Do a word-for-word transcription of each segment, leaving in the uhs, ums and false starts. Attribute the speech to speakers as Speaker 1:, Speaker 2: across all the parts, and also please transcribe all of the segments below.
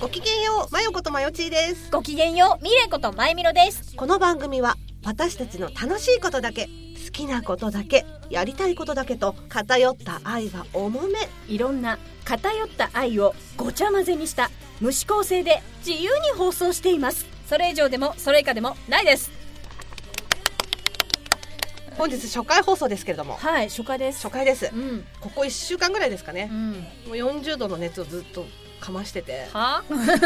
Speaker 1: ごきげんよう、まよことまよちーです。
Speaker 2: ごきげんよう、みれことまゆみろです。
Speaker 1: この番組は私たちの楽しいことだけ、好きなことだけ、やりたいことだけと偏った愛が重め、
Speaker 2: いろんな偏った愛をごちゃ混ぜにした無指向性で自由に放送しています。それ以上でもそれ以下でもないです。
Speaker 1: 本日初回放送ですけれども。
Speaker 2: はい、初回です。
Speaker 1: 初回です、うん、ここいっしゅうかんぐらいですかね、うん、もうよんじゅうどの熱をずっとかましてて、は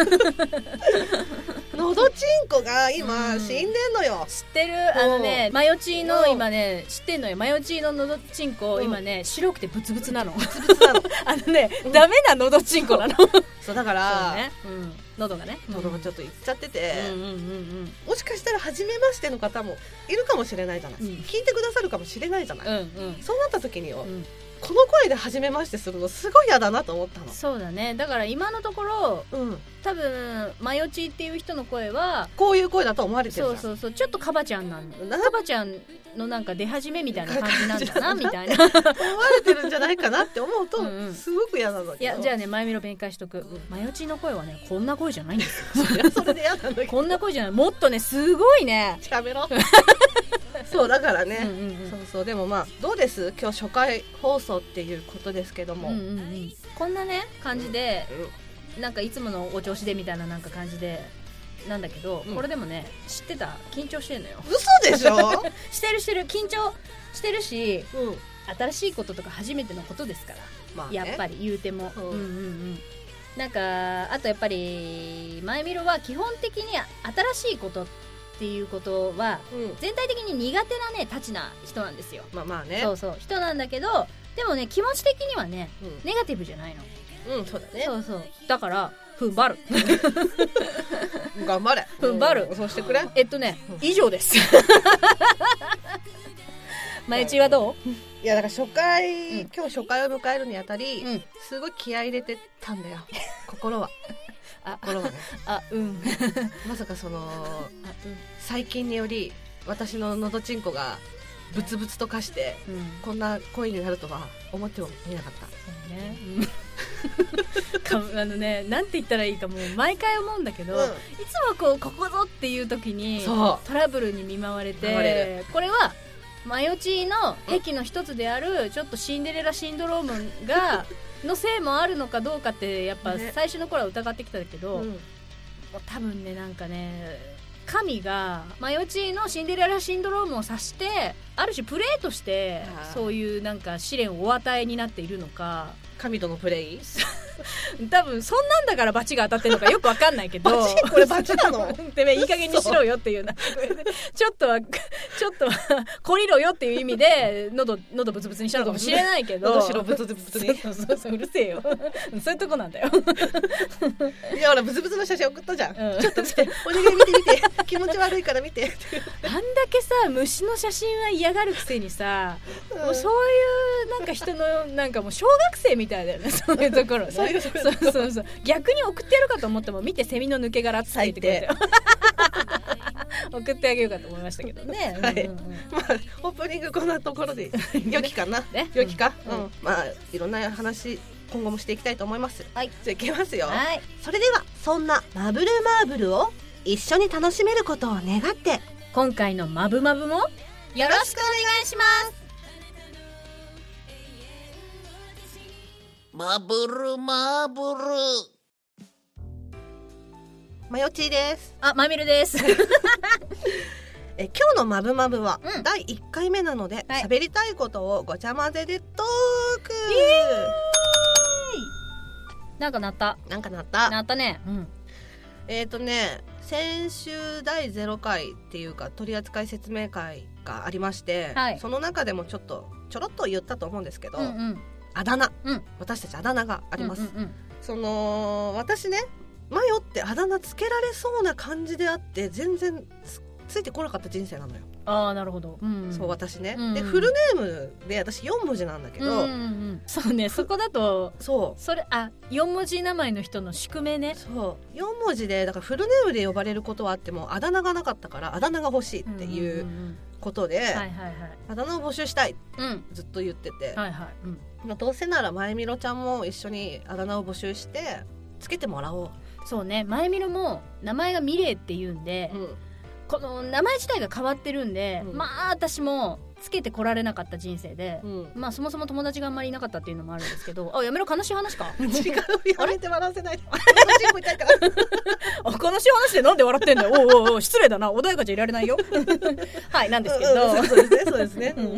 Speaker 1: のどちんこが今、うん、死んでんのよ。
Speaker 2: 知ってる。あのね、マヨチーの今ね、知ってんのよ。マヨチーののどちんこ、うん、今ね白くてブツブツなの。ブツブツなのあのね、うん、ダメなのどちんこなの。
Speaker 1: そうだから、
Speaker 2: ね、うん、喉がね
Speaker 1: 喉がちょっといっちゃってて、うんうんうんうん、もしかしたら初めましての方もいるかもしれないじゃない、うん、聞いてくださるかもしれないじゃない、うんうん、そうなった時によ、うん、この声で初めましてするのすごい嫌だなと思ったの。
Speaker 2: そうだね。だから今のところ、うん、多分マヨチーっていう人の声は
Speaker 1: こういう声だと思われてるじゃん。
Speaker 2: そうそうそう、ちょっとカバちゃんなんだ。カバちゃんのなんか出始めみたいな感じなんだなみたいな思わ
Speaker 1: れてるんじゃないかなって思うとうん、うん、すごく嫌なんだけど。
Speaker 2: いや、じゃあね、前見ろ弁解しとく、うん、マヨチーの声はねこんな声じゃないんですよ。
Speaker 1: それそれで嫌なんだけど。
Speaker 2: こんな声じゃない。もっとね、すごいね。
Speaker 1: しゃべろそうだからね、うんうんうん、そうそう。でもまあどうです、今日初回放送っていうことですけども、うんうんうん、
Speaker 2: こんなね感じで、うん、なんかいつものお調子でみたいななんか感じでなんだけど、うん、これでもね知ってた、緊張してんのよ。
Speaker 1: 嘘でしょ
Speaker 2: してるしてる、緊張してるし、うん、新しいこととか初めてのことですから、まあね、やっぱり言うても、うんうんうん、なんかあとやっぱり前見ろは基本的に新しいことっていうことは、うん、全体的に苦手なねたちな人なんですよ。
Speaker 1: まあまあね、
Speaker 2: そうそう人なんだけど、でもね気持ち的にはね、うん、ネガティブじゃないの。
Speaker 1: うん、そうだね。
Speaker 2: そうそう、だから踏ん張る
Speaker 1: 頑張れ、
Speaker 2: 踏ん張る、
Speaker 1: そうしてくれ。
Speaker 2: えっとね以上ですまゆちはどう？
Speaker 1: いやだから初回、うん、今日初回を迎えるにあたり、うん、すごい気合い入れてたんだよ心はあ心はね
Speaker 2: あうん
Speaker 1: まさかそのあ、うん、最近により私ののどちんこがブツブツと化して、うん、こんな声になるとは思ってもみなかった。そうね、
Speaker 2: うん、あのね、なんて言ったらいいかもう毎回思うんだけど、うん、いつもこうここぞっていう時にトラブルに見舞われて、これはマヨチーの癖の一つであるちょっとシンデレラシンドロームがのせいもあるのかどうかってやっぱ最初の頃は疑ってきたけど、ね、うん、もう多分ね、なんかね神がマヨチーのシンデレラシンドロームを指してある種プレイとしてそういうなんか試練をお与えになっているのか、
Speaker 1: 神とのプレイ
Speaker 2: 多分そんなんだからバチが当たってるのかよくわかんないけど
Speaker 1: バチ、これバチなの
Speaker 2: てめえいい加減にしろよっていうなちょっとはちょっとはこりろよっていう意味で喉喉ブツブツにしたのかもしれないけど、
Speaker 1: 喉白ブツブツに
Speaker 2: そうそうそう、うるせえよそういうとこなんだよ
Speaker 1: いやほらブツブツの写真送ったじゃん、うん、ちょっと見てお願い見て見て気持ち悪いから見て
Speaker 2: あんだけさ虫の写真は嫌がるくせにさ、うん、もうそういうなんか人のなんかもう小学生みたいだよねそういうところねそうそうそうそう、逆に送ってやるかと思っても見てセミの抜け殻って書いてくれて送ってあげようかと思いましたけどね、はい、うんうんうん、
Speaker 1: まあオープニングこんなところで良きかな、ね、良きか、うんうん、まあいろんな話今後もしていきたいと思います。はい、じゃあいきますよ。はい、それではそんなマブルマーブルを一緒に楽しめることを願って
Speaker 2: 今回のマブマブもよろしくお願いします。
Speaker 1: マブルマーブル、まよちーです。
Speaker 2: あ、まみるです
Speaker 1: え今日のマブマブはだいいっかいめなので、喋、うん、りたいことをごちゃ混ぜでトーク。イエーイ、
Speaker 2: なんか鳴った
Speaker 1: なんか鳴った
Speaker 2: 鳴ったね、うん、
Speaker 1: えっ、ー、とね先週だいゼロかいっていうか取扱説明会がありまして、はい、その中でもちょっとちょろっと言ったと思うんですけど、うんうん、あだ名、うん、私たちあだ名があります、うんうんうん、その私ねマヨってあだ名つけられそうな感じであって全然 つ, ついてこなかった人生なのよ。
Speaker 2: ああ、なるほど、うんうん、
Speaker 1: そう私ね、うんうん、でフルネームで私よんもじなんだけど、うんうんうん、
Speaker 2: そうね、そこだとそうそれあよんもじ名前の人の宿命ね。
Speaker 1: そうよんもじでだからフルネームで呼ばれることはあってもあだ名がなかったからあだ名が欲しいっていうことで、うんうんうん、はいはいはい、あだ名を募集したいってずっと言ってて、うん、はいはい、うん、まあ、どうせならまゆみろちゃんも一緒にあだ名を募集してつけてもらおうっ
Speaker 2: そうね、前見ろも名前がミレイっていうんで、うん、この名前自体が変わってるんで、うん、まあ私もつけてこられなかった人生で、うん、まあそもそも友達があんまりいなかったっていうのもあるんですけど、あ、やめろ、悲しい話か。
Speaker 1: 違う、やめて笑わせないで。私も痛いから。
Speaker 2: あ、悲しい話でなんで笑ってんだよ。おうおうおう、失礼だな、穏やかじゃいられないよ。はい、なんですけど、
Speaker 1: うん、そうですね、そうですね。うんうん、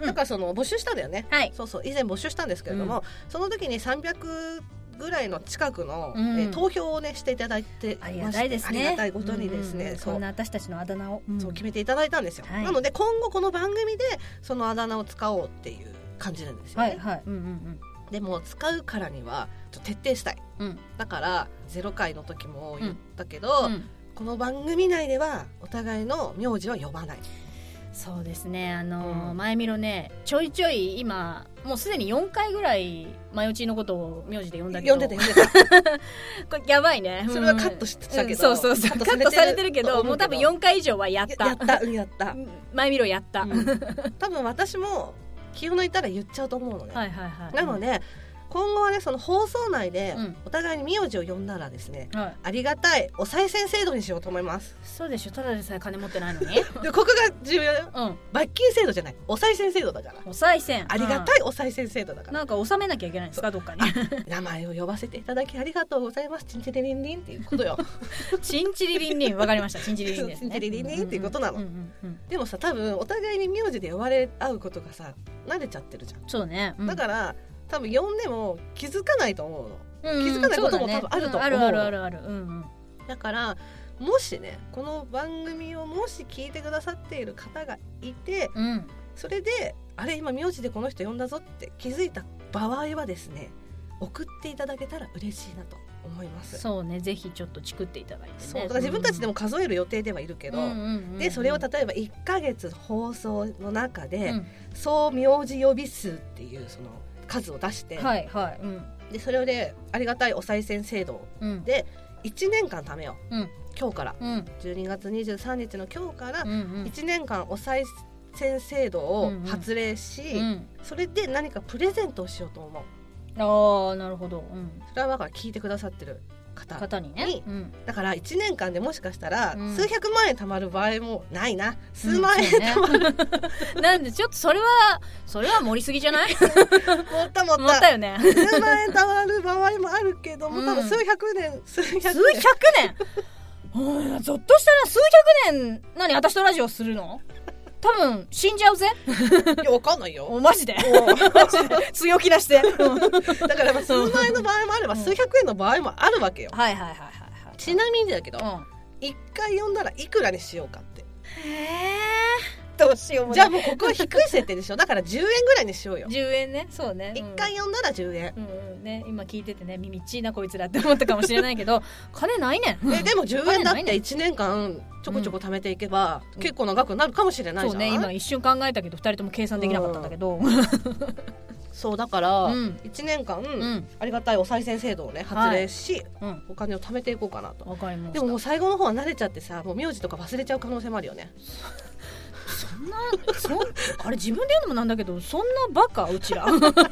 Speaker 1: だからその募集したんだよね。はい、そうそう、以前募集したんですけれども、うん、その時にさんびゃくぐらいの近くの、うんえー、投票をねしていただいてまして、ありがたいですね。ありがたいことにですね、うんうん、
Speaker 2: そんな私たちのあだ名を、
Speaker 1: うん、そう決めていただいたんですよ、はい、なので今後この番組でそのあだ名を使おうっていう感じなんですよね、はいはいうんうんうん、でも使うからにはちょっと徹底したい、うん、だからゼロ回の時も言ったけど、うんうん、この番組内ではお互いの名字は呼ばない。
Speaker 2: そうですね、あのーうん、前見ろね、ちょいちょい今もうすでによんかいぐらいマヨチーのことを名字で呼んだけど、
Speaker 1: 呼んでた呼んでた
Speaker 2: これやばいね、
Speaker 1: それはカットしてたけど、
Speaker 2: うん、そうそうそう、カットされてるけど、もう多分よんかい以上はやった
Speaker 1: やったやった
Speaker 2: 前見ろやった、うん、
Speaker 1: 多分私も気を抜いたら言っちゃうと思うのね、
Speaker 2: はいはいはい、
Speaker 1: なので、うん今後はね、その放送内でお互いに名字を呼んだらですね、うんはい、ありがたいお賽銭制度にしようと思います。
Speaker 2: そうでしょ、ただでさえ金持ってないのに
Speaker 1: でここが重要よ、うん、罰金制度じゃない、お賽銭制度だから。
Speaker 2: お賽銭、
Speaker 1: ありがたいお賽銭制度だから、
Speaker 2: なんか納めなきゃいけないんですか、どっかに。
Speaker 1: 名前を呼ばせていただきありがとうございます、チンチリリンリンっていうことよ。
Speaker 2: チンチリリンリン、わかりました、チンチリリンですね。
Speaker 1: チンチリリンリンっていうことなの、うんうんうん、でもさ、多分お互いに名字で呼ばれ合うことがさ慣れちゃってるじゃん。
Speaker 2: そうね、うん、
Speaker 1: だから多分呼んでも気づかないと思うの、うん、気づかないことも多分あると思うの、うん、あるあるあるある、うんうん、だからもしねこの番組をもし聞いてくださっている方がいて、うん、それであれ今名字でこの人呼んだぞって気づいた場合はですね、送っていただけたら嬉しいなと思います。
Speaker 2: そうね、ぜひちょっとチクっていただいてね。
Speaker 1: そうだから自分たちでも数える予定ではいるけど、うんうんうんうん、でそれを例えばいっかげつ放送の中で、うん、総名字呼び数っていうその数を出して、はいはいうん、でそれをねありがたいお賽銭制度でいちねんかん貯めよう、うん、今日から、うん、じゅうにがつにじゅうさんにちの今日からいちねんかんお賽銭制度を発令し、うんうん、それで何かプレゼントをしようと思う。
Speaker 2: ああ、なるほど、うん、
Speaker 1: それはだから聞いてくださってる方 に,
Speaker 2: 方にね、うん、
Speaker 1: だからいちねんかんでもしかしたら数百万円貯まる場合もないな、数万円貯まる、
Speaker 2: うんね、なんでちょっとそれはそれは盛りすぎじゃない？持
Speaker 1: った持った持
Speaker 2: ったよね。
Speaker 1: 数万円貯まる場合もあるけども、うん、多分数百年数百年
Speaker 2: 数百年ゾッとしたら数百年何私とラジオするの？多分死んじゃうぜ。
Speaker 1: いやわかんないよ。
Speaker 2: マジで。マジで強気出して。
Speaker 1: だから数万円の場合もあれば、うん、数百円の場合もあるわけよ。
Speaker 2: はいはいはいはい、はい。ち
Speaker 1: なみにだけど、一、うん、回呼んだらいくらにしようかって。へ
Speaker 2: ー。どうしようもない。
Speaker 1: じゃあもうここは低い設定でしょ。だからじゅうえんぐらいにしようよ。
Speaker 2: じゅうえんね。そうね。
Speaker 1: 一、うん、回呼んだらじゅうえん。
Speaker 2: うんうんね、今聞いててね、耳っちいなこいつらって思ったかもしれないけど、金ないねん。
Speaker 1: えでもじゅうえんだっていちねんかんちょこちょこ貯めていけば、うん、結構な額になるかもしれないじゃない。
Speaker 2: そうね、今一瞬考えたけどふたりとも計算できなかったんだけど、うん、
Speaker 1: そうだから、うん、いちねんかん、うん、ありがたいお賽銭制度をね発令し、はい、お金を貯めていこうかなと。
Speaker 2: わかりました。
Speaker 1: でももう最後の方は慣れちゃってさ、もう名字とか忘れちゃう可能性もあるよね。
Speaker 2: そんなそあれ自分で言うのもなんだけど、そんなバカうちら。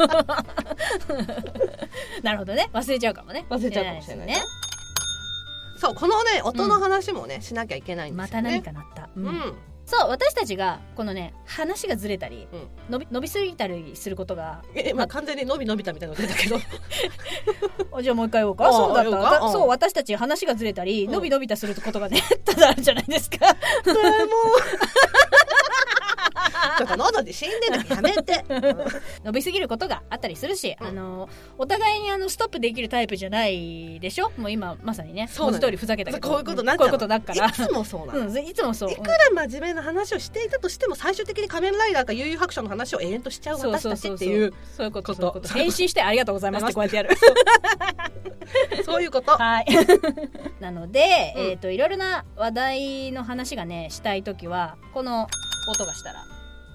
Speaker 2: なるほどね、忘れちゃうかもね。
Speaker 1: 忘れちゃうかもしれないね。そう、このね音の話もね、うん、しなきゃいけないんですよね。
Speaker 2: また何かなった、うんうん、そう、私たちがこのね話がずれたり、うん、伸び伸びすぎたりすることが、
Speaker 1: え、まあ、完全に伸び伸びたみたいなの出たけど
Speaker 2: じゃあもう一回言おうか。そうだった。そう、私たち話がずれたり、うん、伸び伸びたすることがねただあるじゃないですか。でも
Speaker 1: ちょっと喉で死んでるのやめて。
Speaker 2: 伸びすぎることがあったりするし、うん、あのお互いにあのストップできるタイプじゃないでしょ。もう今まさにね、文字通りふざけたけど、
Speaker 1: こういうことになっちゃう、
Speaker 2: こういうことになるから。
Speaker 1: いつもそうなの、
Speaker 2: うん、いつもそう。
Speaker 1: いくら真面目な話をしていたとしても、最終的に仮面ライダーか悠々白書の話を永遠としちゃう私たちっていう、
Speaker 2: そういうこと、そういうこと。返信してありがとうございますってこうやってやる。
Speaker 1: そういうこと。
Speaker 2: はい。なので、うん、えっといろいろな話題の話がねしたいときは、この音がしたら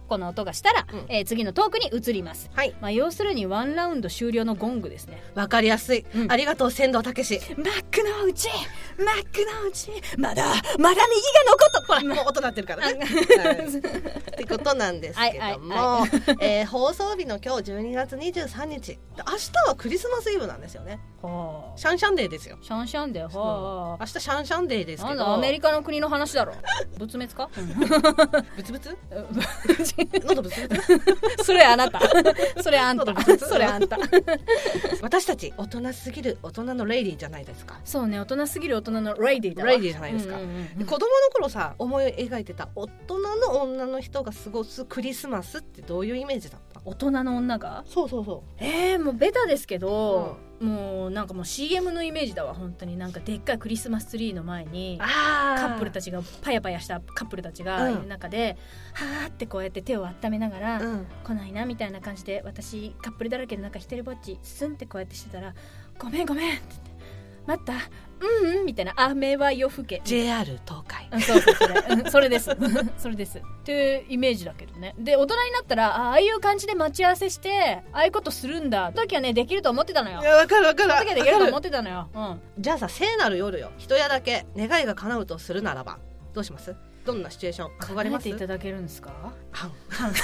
Speaker 2: この音がしたら、うんえー、次のトークに移ります、はいまあ、要するにワンラウンド終了のゴングですね。
Speaker 1: わかりやすい、うん、ありがとう仙道武史。
Speaker 2: マックのうちマックのうちまだまだ右が残っと
Speaker 1: ほらもう音鳴ってるからね、はい、ってことなんですけども、はいはいはいえー、放送日の今日じゅうにがつにじゅうさんにち、明日はクリスマスイブなんですよね。はあ、シャンシャンデーですよ。
Speaker 2: シャンシャンデー、はあ、
Speaker 1: 明日シャンシャンデーですけど、
Speaker 2: なんだアメリカの国の話だろ。仏滅か
Speaker 1: ブツブツ喉ブツブツ
Speaker 2: それあなたそれあんたそれあんた
Speaker 1: 私たち大人すぎる大人のレイディーじゃないですか。
Speaker 2: そうね、大人すぎる大人のレイディーだわ。
Speaker 1: レイディーじゃないですか、うんうんうん、子供の頃さ思い描いてた大人の女の人が過ごすクリスマスってどういうイメージだった？
Speaker 2: 大人の女が？
Speaker 1: そうそうそう。
Speaker 2: えー、もうベタですけど、うん、もうなんかもう シーエム のイメージだわ。本当になんかでっかいクリスマスツリーの前にカップルたちがパヤパヤしたカップルたちがいる中で、うん、はーってこうやって手を温めながら、うん、来ないなみたいな感じで、私カップルだらけの中一人ぼっちスンってこうやってしてたら、ごめんごめんって言って、待ったうんうんみたいな、雨は夜更け
Speaker 1: ジェイアール 東海、
Speaker 2: うん、そうそうそれ、うん、それですそれですっていうイメージだけどね。で大人になったら あ, ああいう感じで待ち合わせしてああいうことするんだ時はねできると思ってたのよ。
Speaker 1: いやわかるわかる。
Speaker 2: その時はできると思ってたのよ、うん、
Speaker 1: じゃあさ、聖なる夜よ、一夜だけ願いが叶うとするならばどうします？どんなシチュエーション考えます？
Speaker 2: 叶えていただけるんですか？
Speaker 1: はん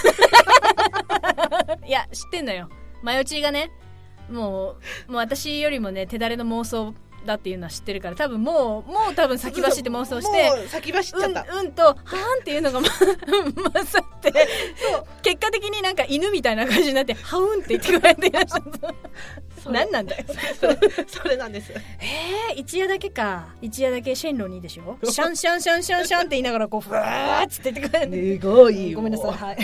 Speaker 2: いや知ってんのよ、マヨチーがね、もうもう私よりもね手だれの妄想だっていうのは知ってるから、多分もうもう多分先走って妄想して
Speaker 1: もう先走っちゃった、
Speaker 2: うん、うんとはーんっていうのが混ざってそう結果的になんか犬みたいな感じになってはうんって言ってくれていらっしゃった何なんだよ
Speaker 1: それそれなんです。
Speaker 2: えー、一夜だけか。一夜だけシェンロニーでしょシャンシャンシャンシャンシャンって言いながらこうふわーっつって言ってくれる。
Speaker 1: すごいよ、
Speaker 2: ごめんなさい、はい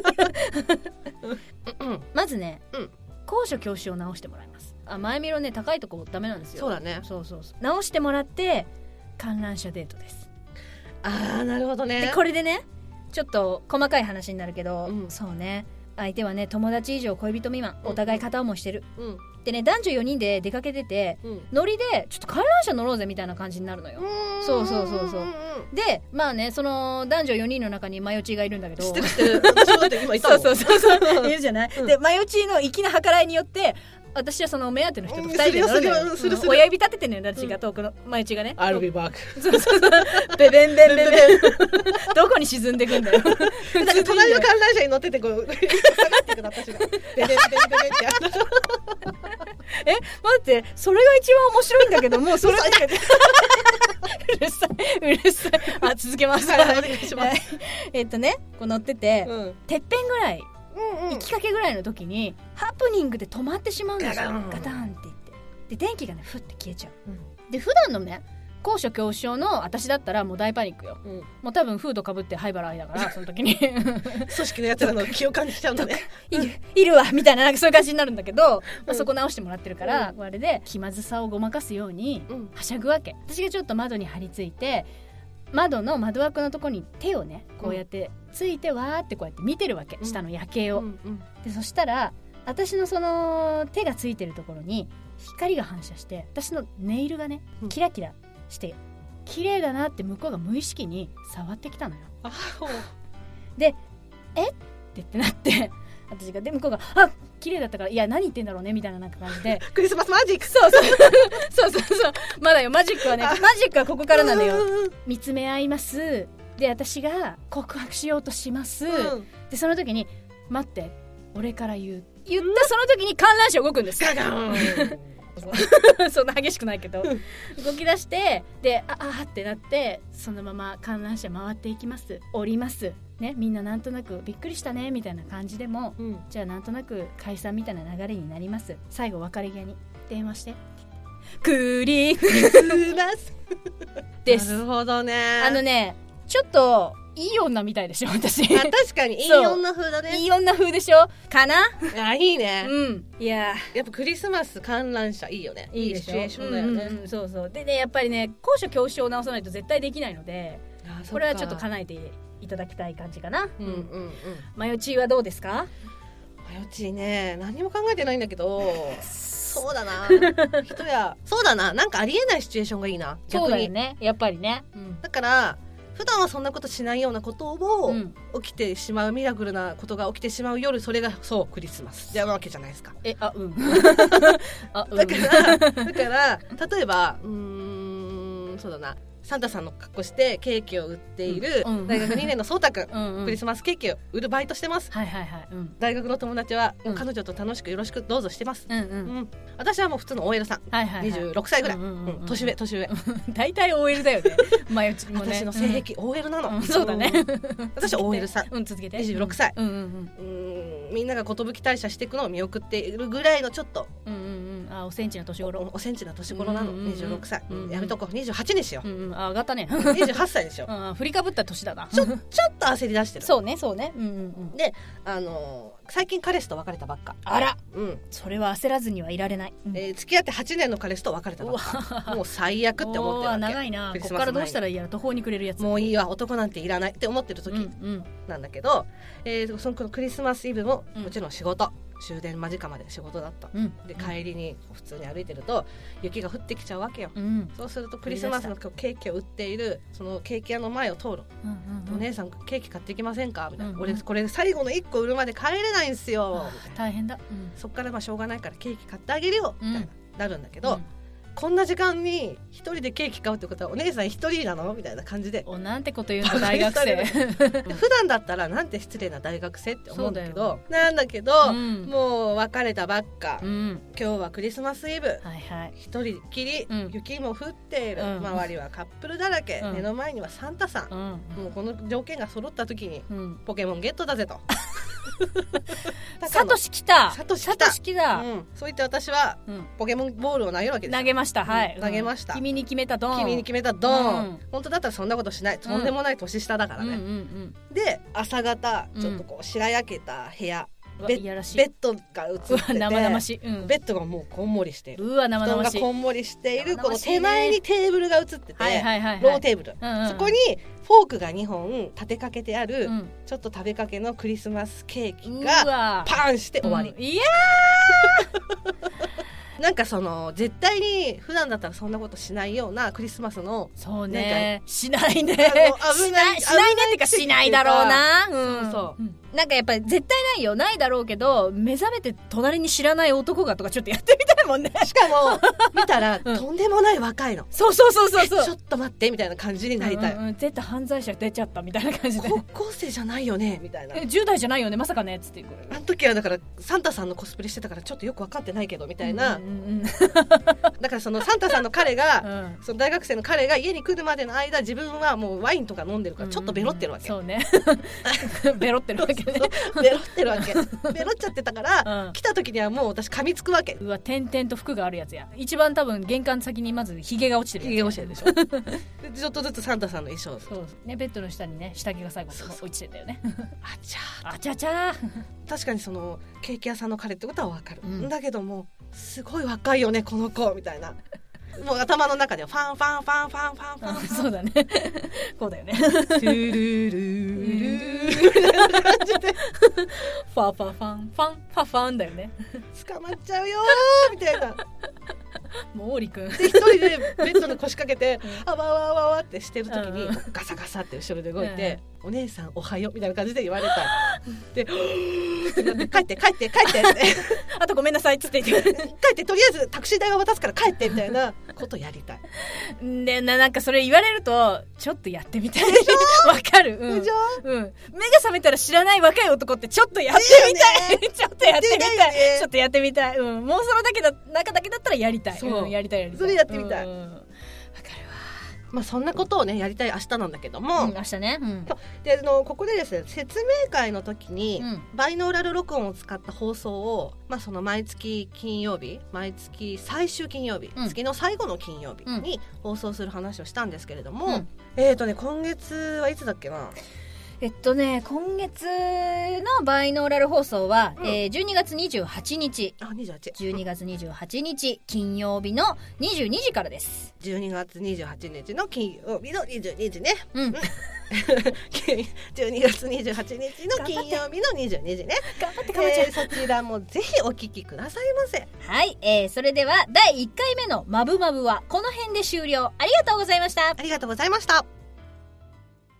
Speaker 2: まずね、うん、高所恐怖症を直してもらいます。あ、前見ろね、高いとこダメなんですよ。
Speaker 1: そうだね。
Speaker 2: そうそうそう、直してもらって観覧車デートです。
Speaker 1: あーなるほどね。
Speaker 2: でこれでねちょっと細かい話になるけど、うん、そうね、相手はね友達以上恋人未満、お互い片思いしてる、うん、でね男女よにんで出かけてて、うん、ノリでちょっと観覧車乗ろうぜみたいな感じになるのよ。うそうそうそうそう。でまあね、その男女よにんの中にマヨチーがいるんだけど、知ってる知ってる私もだって今いたもんそうそうそうそういるじゃない、うん、でマヨチーの粋な計らいによって私はその目当ての人とふたりで乗るのよ、うん、親指立ててんのよ私が、遠くのマヨチーがね
Speaker 1: I'll be back
Speaker 2: そうそうそうベベンベンベンベンどこに沈んでくんだよだから
Speaker 1: 隣の観覧車に乗っててこう下がってくの私がベベンベンベンベンって
Speaker 2: え、待って、それが一番面白いんだけど、もうそれだけでうるさいうるさい。あ、続けます、はい、お願いしますえっとね、こう乗ってて、うん、てっぺんぐらい、うんうん、行きかけぐらいの時にハプニングで止まってしまうんですよ。ガタンって言ってで電気がねふって消えちゃう、うん、で普段のね高所恐怖症の私だったらもう大パニックよ、うん、もう多分フードかぶって灰原愛だからその時に組
Speaker 1: 織のやつらの気を感じちゃうんだね
Speaker 2: いるいるわみたいな、なんかそういう感じになるんだけど、うんまあ、そこ直してもらってるから、うん、あれで気まずさをごまかすようにはしゃぐわけ。私がちょっと窓に張り付いて窓の窓枠のとこに手をねこうやってついてわーってこうやって見てるわけ、うん、下の夜景を、うんうん、でそしたら私のその手がついてるところに光が反射して私のネイルがねキラキラして綺麗だなって向こうが無意識に触ってきたのよ。でえって言ってなって私がで向こうがあ綺麗だったからいや何言ってんだろうねみたいななんか感じで
Speaker 1: クリスマスマジック
Speaker 2: そうそうそうそうそうまだよマジックはねマジックはここからなのよ。見つめ合いますで私が告白しようとします、うん、でその時に待って俺から言う言ったその時に観覧車動くんですガガーンそんな激しくないけど動き出してでああってなってそのまま観覧車回っていきます。降りますね、みんななんとなくびっくりしたねみたいな感じでも、うん、じゃあなんとなく解散みたいな流れになります。最後別れ際に電話してクリスマスです
Speaker 1: なるほどね。
Speaker 2: あのねちょっといい女みたいでしょ私。
Speaker 1: あ確かにいい女風だね。
Speaker 2: いい女風でしょかな。
Speaker 1: あいいね。
Speaker 2: うんいや
Speaker 1: やっぱクリスマス観覧車いいよね。
Speaker 2: いいでしょ。
Speaker 1: いいシチュエーションだよね、
Speaker 2: うんうん、そうそうでねやっぱりね高所恐怖症を直さないと絶対できないのでこれはちょっと叶えていただきたい感じかな。うんうんうん。マヨチーはどうですか？
Speaker 1: マヨチーね何も考えてないんだけどそうだな人やそうだななんかありえないシチュエーションがいいな。
Speaker 2: そうだよねやっぱりね、
Speaker 1: うん、だから普段はそんなことしないようなことを起きてしまう、ミラクルなことが起きてしまう夜、それがそうクリスマスじゃなわけじゃないですか。
Speaker 2: えあうん
Speaker 1: あ、うん、だからだから例えばうーんそうだな、サンタさんの格好してケーキを売っている大学にねんのそうたくん、うんうん、クリスマスケーキを売るバイトしてます、はいはいはいうん、大学の友達は、うん、彼女と楽しくよろしくどうぞしてます、うんうんうん、私はもう普通の オーエル さん、はいはいはい、にじゅうろくさいぐらい、うんうんうんうん、年上年上
Speaker 2: 大体 オーエル だよね前打ちもね
Speaker 1: 私の性癖、うん、オーエル なの、
Speaker 2: うん、そうだね
Speaker 1: 私は オーエル さん、
Speaker 2: うん、続けて
Speaker 1: にじゅうろくさい、
Speaker 2: うんうんうん、
Speaker 1: うんみんなが寿退社していくのを見送っているぐらいのちょっと、
Speaker 2: うんうんうん、あおセンチな年頃
Speaker 1: お, おセンチな年頃なの、うんうんうん、にじゅうろくさい、うんうん、やめとこうにじゅうはちにしよう、
Speaker 2: うんうん、あ上がったね
Speaker 1: にじゅうはっさいでしょ、
Speaker 2: うん、振りかぶった年だな
Speaker 1: ちょ, ちょっと焦り出してる
Speaker 2: そうねそうね、うんうんうん、
Speaker 1: で、あのー、最近彼氏と別れたばっか。
Speaker 2: あら、うん、それは焦らずにはいられない、
Speaker 1: うんえー、付き合ってはちねんの彼氏と別れたばっか。もう最悪って思ってるわけ。
Speaker 2: 長いな、ここからどうしたらいいやら途方に暮れるやつ。
Speaker 1: もういいわ、男なんていらないって思ってる時なんだけど、うんうんえー、そのクリスマスイブももちろん仕事、うん終電間近まで仕事だった、うん、で帰りに普通に歩いてると雪が降ってきちゃうわけよ、うん、そうするとクリスマスのケーキを売っているそのケーキ屋の前を通る、うんうんうん、お姉さんケーキ買ってきませんかみたいな、うんうん、俺これ最後のいっこ売るまで帰れないんすよみたいな、
Speaker 2: 大変だ、うん、
Speaker 1: そっからまあしょうがないからケーキ買ってあげるよみたいな、うん、なるんだけど、うんこんな時間に一人でケーキ買うってことはお姉さん一人なのみたいな感じで
Speaker 2: おなんてこと言うんだ大学生
Speaker 1: 普段だったらなんて失礼な大学生って思うんだけどなんだけど、うん、もう別れたばっか、うん、今日はクリスマスイブ、はいはい、一人きり、うん、雪も降っている、うん、周りはカップルだらけ、うん、目の前にはサンタさん、うん、もうこの条件が揃った時に、うん、ポケモンゲットだぜと
Speaker 2: サトシ来た
Speaker 1: サトシ来た、
Speaker 2: 来た、
Speaker 1: うん、そう言って私は、うん、ポケモンボールを投げるわけですよ。
Speaker 2: 投げました、はい、
Speaker 1: うん、投げました、
Speaker 2: 君に決めたドン
Speaker 1: 君に決めたドン、うん、本当だったらそんなことしない、とんでもない年下だからね、うんうんうんうん、で朝方ちょっとこう白焼けた部屋、うん、ベ, ベッドが映ってて
Speaker 2: 生々しい、うん、
Speaker 1: ベッドがもうこんもりしている、
Speaker 2: うわ生々しい、
Speaker 1: 布団がこんもりしている、この手前にテーブルが映ってて、はいはいはいはい、ローテーブル、うんうんうん、そこにフォークがにほん立てかけてある、うん、ちょっと食べかけのクリスマスケーキがパンして終わり、うん、いやーなんかその絶対に普段だったらそんなことしないようなクリスマスの
Speaker 2: そうねしないね危ないしないねってかしないだろうな、うん、そうそう、うんなんかやっぱり絶対ないよないだろうけど目覚めて隣に知らない男がとかちょっとやってみたいもんね
Speaker 1: しかも見たら、うん、とんでもない若いの
Speaker 2: そうそうそうそうそう
Speaker 1: ちょっと待ってみたいな感じになりたい、
Speaker 2: うんうん、絶対犯罪者出ちゃったみたいな感じで
Speaker 1: 高校生じゃないよねみたいな
Speaker 2: えじゅう代じゃないよねまさかねっつって
Speaker 1: あの時はだからサンタさんのコスプレしてたからちょっとよく分かってないけどみたいな、うんうんうん、だからそのサンタさんの彼が、うん、その大学生の彼が家に来るまでの間自分はもうワインとか飲んでるからちょっとベロってるわけ、
Speaker 2: うんうん、そうねベロってるわけね
Speaker 1: ベロってるわけベロっちゃってたから、うん、来た時にはもう私噛みつくわけ
Speaker 2: うわ点々と服があるやつや一番多分玄関先にまずヒゲが落ちてる
Speaker 1: ヒゲが落ちてるでしょでちょっとずつサンタさんの衣装
Speaker 2: そうねベッドの下にね下着が最後落ちてたよね
Speaker 1: あちゃ
Speaker 2: あちゃちゃ
Speaker 1: 確かにそのケーキ屋さんの彼ってことは分かる、うん、だけどもすごい若いよねこの子みたいなもう頭の中ではファンファンファンファンファンファン
Speaker 2: そうだねこうだよねト
Speaker 1: ゥルルルルみたいな感じで
Speaker 2: ファファファンファンファファンだよね
Speaker 1: 捕まっちゃうよみたいな
Speaker 2: もうオーリくん
Speaker 1: で一人でベッドに腰掛けて、うん、あわわわわってしてる時に、うん、ガサガサって後ろで動いて、うん、お姉さんおはようみたいな感じで言われたで帰って帰って帰ってって
Speaker 2: あとごめんなさいっつって言って
Speaker 1: 帰ってとりあえずタクシー代は渡すから帰ってみたいなことやりたい
Speaker 2: で な, なんかそれ言われるとちょっとやってみたいわかる、うんうん、目が覚めたら知らない若い男ってちょっとやってみたい、ね、ちょっとやってみたい、ね、ちょっとやってみたい、うん、もうそれだけだ中だけだったらやりたいそう、うん、やりたいやりたい
Speaker 1: それやってみたい、うん、わかるわまあそんなことをねやりたい明日なんだけども、
Speaker 2: うん、明日ね、うん、
Speaker 1: であのここでですね説明会の時に、うん、バイノーラル録音を使った放送を、まあ、その毎月金曜日毎月最終金曜日、うん、月の最後の金曜日に放送する話をしたんですけれども、うん、えーとね今月はいつだっけな
Speaker 2: えっとね今月のバイノーラル放送は、うんえー、じゅうにがつにじゅうはちにち
Speaker 1: あにじゅうはち
Speaker 2: じゅうにがつにじゅうはちにち金曜日のにじゅうにじからです
Speaker 1: じゅうにがつにじゅうはちにちの金曜日のにじゅうにじねうんじゅうにがつにじゅうはちにちの金曜日のにじゅうにじね
Speaker 2: 頑張ってかまちゃん、
Speaker 1: えー、そちらもぜひお聞きくださいませ
Speaker 2: はい、えー、それではだいいっかいめのマブマブはこの辺で終了ありがとうございました
Speaker 1: ありがとうございました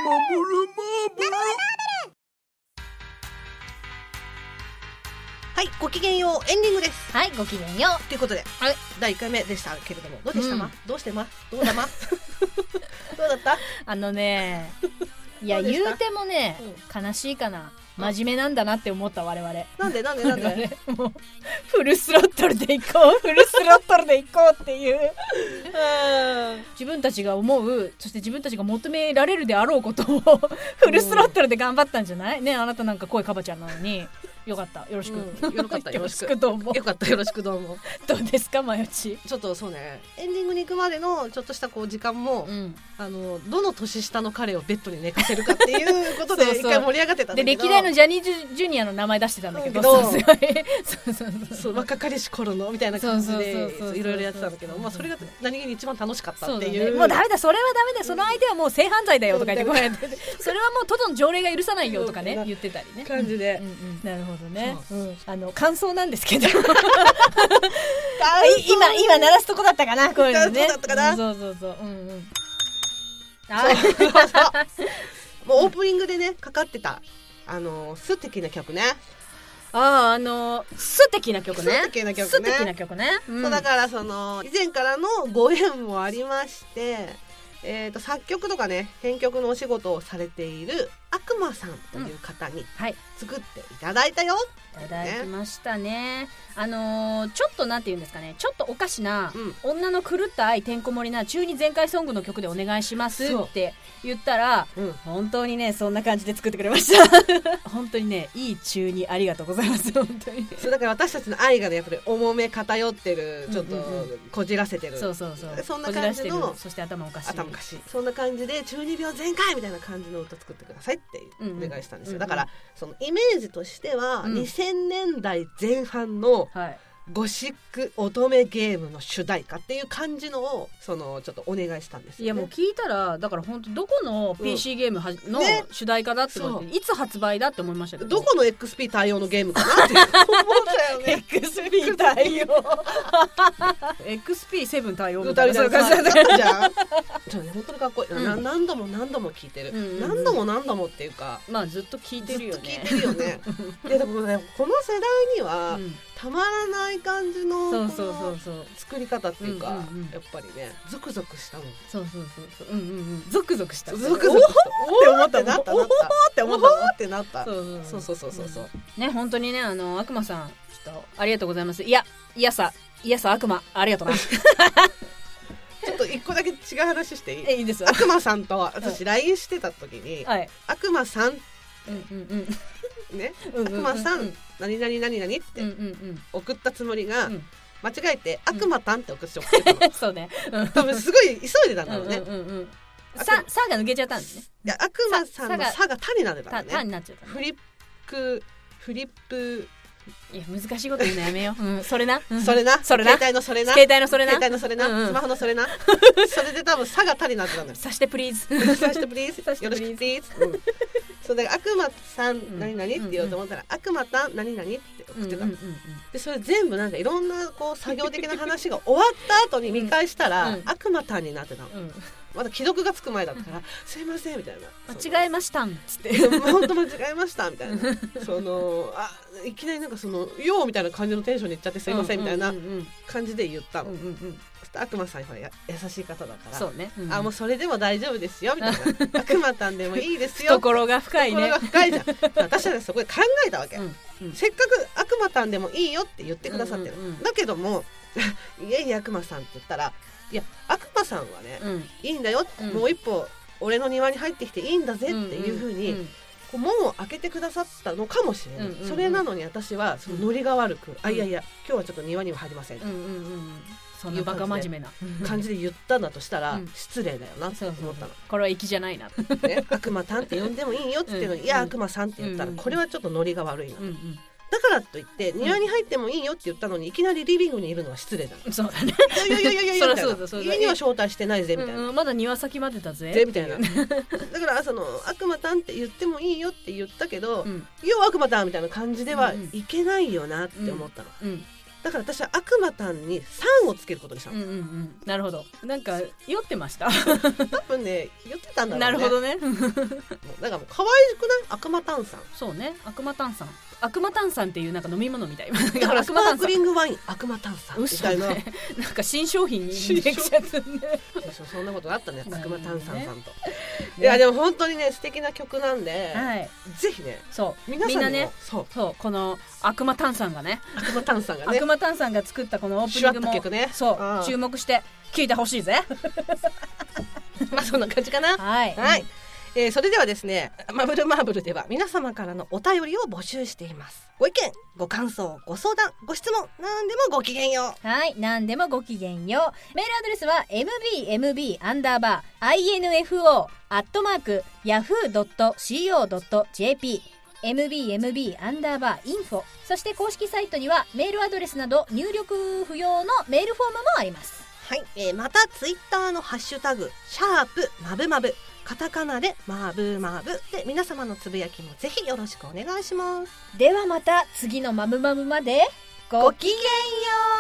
Speaker 1: はい、ごきげんようエンディングです。
Speaker 2: はい、ごきげんよう
Speaker 1: ということで、はい、だいいっかいめでしたけれども、どうでしたま、うん、どうしてまどうだまどうだった？
Speaker 2: あのねいや言うてもね、うん、悲しいかな、真面目なんだなって思った我々。
Speaker 1: なんでなんでなんで
Speaker 2: もうフルスロットルで行こうフルスロットルで行こうっていう自分たちが思う、そして自分たちが求められるであろうことをフルスロットルで頑張ったんじゃない？ね、あなたなんか声カバちゃんなのに。よかった、よろしく、
Speaker 1: うん、よかったよろしく
Speaker 2: どうも
Speaker 1: よかったよろしくどうも
Speaker 2: どうですか、まよち。
Speaker 1: ちょっとそうね、エンディングに行くまでのちょっとしたこう時間も、うん、あのどの年下の彼をベッドに寝かせるかっていうことで一回盛り上がってたんだけど
Speaker 2: で歴代のジャニーズジュニアの名前出してたんだけど、
Speaker 1: そうそうそうそう若かりし頃のみたいな感じでいろいろやってたんだけど、まあそれが何気に一番楽しかったっていう、
Speaker 2: ね、もうダメだそれはダメだ、その相手はもう性犯罪だよとか言ってこうやってそれはもうトドの条例が許さないよとかね言ってたりね
Speaker 1: 感じで、
Speaker 2: うんうん、なるほどね、うん、あの感想なんですけど今今鳴らすとこだったかな、こういうのね、
Speaker 1: そうだったかな、
Speaker 2: そうそうそう、うんうん、
Speaker 1: あそうそうもうオープニングでねかかってたあの素敵な曲ね、
Speaker 2: あああの素敵な曲ね、
Speaker 1: 素敵な曲ね、
Speaker 2: 素敵な曲ね、
Speaker 1: うん、そうだからその以前からのご縁もありまして、えー、と作曲とかね編曲のお仕事をされている悪魔さんという方に作っていただいたよ、
Speaker 2: うん、いただきましたね。あのー、ちょっとなんていうんですかね、ちょっとおかしな、うん、女の狂った愛てんこ盛りな中二全開ソングの曲でお願いしますって言ったら、うん、本当にねそんな感じで作ってくれました本当にねいい中二ありがとうございます本当に
Speaker 1: そうだから私たちの愛がねやっぱり重め偏ってる、ちょっとこじらせてる、
Speaker 2: そうそうそう、
Speaker 1: そんな感じの、
Speaker 2: そして頭おかしい
Speaker 1: 頭おかしい、そんな感じで中二病全開みたいな感じの歌作ってくださいってお願いしたんですよ、うんうん、だからそのイメージとしては、うん、にせんねんだいぜん半のゴシック乙女ゲームの主題歌っていう感じのをそのちょっとお願いしたんですよ、ね、
Speaker 2: いやもう聞いたらだから本当どこの ピーシー ゲームは、うん、の主題歌だって思って、ね、いつ発売だって思いましたけど、
Speaker 1: どこの エックスピー 対応のゲームかなって思ったよね
Speaker 2: エックスピー 対応エックスピーセブン 対応みたいな
Speaker 1: そういう感じだったじゃんそうね、本当にかっこいい、うん、何度も何度も聞いてる、うんうんうん、何度も何度もっていうか
Speaker 2: まあずっと聞いてるよね、
Speaker 1: ずっと聞いてるよねいやでもねこの世代には、うん、たまらない感じの
Speaker 2: そうそうそうそう
Speaker 1: 作り方っていうか、うんうんうん、やっぱりねゾクゾクしたもん、
Speaker 2: そうそうそうそう、うんうんうん、ゾクゾクした
Speaker 1: ゾクゾクしたって思ったなったなったって思ったってなったそうそうそうそうそうそう、
Speaker 2: うん、ね本当にねあの悪魔さんちょっとありがとうございます。いやいやさいやさ悪魔ありがとうなち
Speaker 1: ょっと一個だけ違う話していい？
Speaker 2: えいいですよ。
Speaker 1: 悪魔さんと私 ライン してた時に、はい、悪魔さん、うん
Speaker 2: うんうん
Speaker 1: ね、うんうんうん、悪魔さん何々何々って送ったつもりが、うん、間違えて悪魔たんって送ってたの、
Speaker 2: うん、そうね、
Speaker 1: うん、多分すごい急いでたんだろうね、うんうんうん、
Speaker 2: さ、さが抜けちゃったんですね。
Speaker 1: いや悪魔さんのさがたになってたんだね。
Speaker 2: たになっちゃった、ね、
Speaker 1: フリップフリップ
Speaker 2: いや難しいこと言うのやめよう、うん、それな、うん、
Speaker 1: それな
Speaker 2: それな
Speaker 1: 携帯のそれな
Speaker 2: 携帯のそれな
Speaker 1: 携帯のそれな、うんうん、スマホのそれなそれで多分さがたになってたんだよ。
Speaker 2: さしてプリーズ
Speaker 1: さしてプリーズよろしくプリーズ、うん、そうだから悪魔さん何々って言おうと思ったら、うんうん、悪魔たん何々って送ってた、うんうんうん、でそれ全部なんかいろんなこう作業的な話が終わった後に見返したら、うん、悪魔たんになってたの、うん、まだ既読がつく前だったから、うん、すいませんみたいな
Speaker 2: 間違えましたんつって
Speaker 1: 本当間違えましたみたいなそのあいきなりなんかそのよーみたいな感じのテンションにいっちゃってすいませんみたいな感じで言ったの、うんうんうん、悪魔さんはや優しい方だから
Speaker 2: そうね、うん、
Speaker 1: あもうそれでも大丈夫ですよみたいな悪魔たんでもいいですよ
Speaker 2: 懐が深いね
Speaker 1: 懐が深いじゃん私はそこで考えたわけ、うんうん、せっかく悪魔たんでもいいよって言ってくださってる、うんうんうん、だけどもいえいえ悪魔さんって言ったらいや悪魔さんはね、うん、いいんだよ、うん、もう一歩俺の庭に入ってきていいんだぜっていう風に、うんうんうん、こう門を開けてくださったのかもしれない、うんうんうん、それなのに私はそのノリが悪く、うん、あいやいや今日はちょっと庭には入りません、うんうんうん、
Speaker 2: そんなバカ真面目な
Speaker 1: 感じで言ったんだとしたら、うん、失礼だよなって思ったの。そうそうそう、
Speaker 2: これは粋じゃないな、
Speaker 1: ね、悪魔たんって呼んでもいいよって言ってのに、うんうん、いや悪魔さんって言ったらこれはちょっとノリが悪いな、うんうん、だからといって庭に入ってもいいよって言ったのにいきなりリビングにいるのは失礼だ、
Speaker 2: そうだね、
Speaker 1: いやいやいやいやいやみたいな、家には招待してないぜみたいな、
Speaker 2: うんうん、まだ庭先までだぜ
Speaker 1: みたいなだからその悪魔たんって言ってもいいよって言ったけど、うん、いや悪魔たんみたいな感じではいけないよなって思ったの、うんうん、 だから私は悪魔たんにさんをつけることにしたの、うんうんうん、
Speaker 2: なるほど。なんか酔ってました
Speaker 1: 多分ね酔ってたんだろうね。
Speaker 2: なるほどね
Speaker 1: だからもう可愛くない悪魔炭酸。
Speaker 2: そうね、悪魔炭酸悪魔炭酸っていうなんか飲み物みたい
Speaker 1: だからスパークリングワイン悪魔炭酸みたいな、ね、
Speaker 2: なんか新商品にできちゃったんで
Speaker 1: そんなことあったね、悪魔炭酸さんと、ね、いやでも本当にね素敵な曲なんで、はい、ぜひね
Speaker 2: そう皆さんにもみんなねそうそうこの悪魔炭酸がね
Speaker 1: 悪魔炭酸がね
Speaker 2: 悪魔炭酸が作ったこのオープニングも
Speaker 1: 曲ね、
Speaker 2: そう注目して聴いてほしいぜ
Speaker 1: まあそんな感じかな。はい、はい、えー、それではですね、マブルマーブルでは皆様からのお便りを募集しています。ご意見、ご感想、ご相談、ご質問、なんでもごきげんよ
Speaker 2: う。はい、なんでもごきげんよう。メールアドレスは エムビーエムビー アンダーバー アイエヌエフオー アットマーク ヤフー ドット シーオー ドット ジェーピー エムビーエムビー アンダーバー インフォ、そして公式サイトにはメールアドレスなど入力不要のメールフォームもあります。
Speaker 1: はい、えー、またツイッターのハッシュタグシャープマブマブ、カタカナでマブマブで皆様のつぶやきもぜひよろしくお願いします。
Speaker 2: ではまた次のマブマブまでごきげんよう。